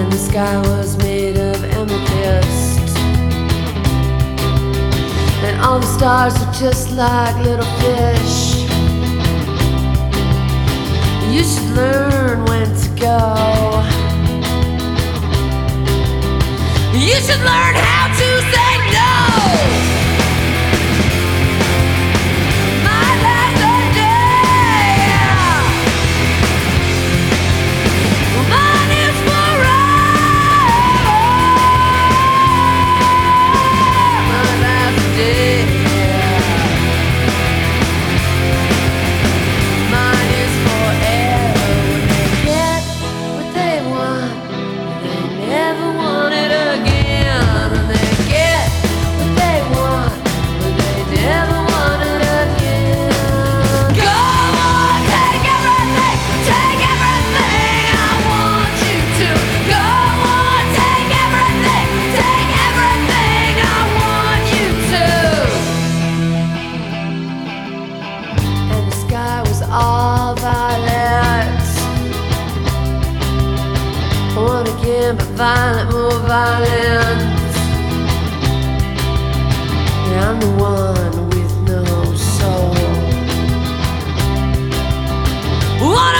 And the sky was made of amethyst, and all the stars were just like little fish. You should learn when to go. You should learn how to say no. My last day, mine is forever. My last day, mine is forever. When they get what they want, they never want it again. And they get what they want, but they never want it again. Go on, take everything I want you to. Go on, take everything I want you to. And the sky was all violet. One again, but violent, more violent. Yeah, I'm the one with no soul. One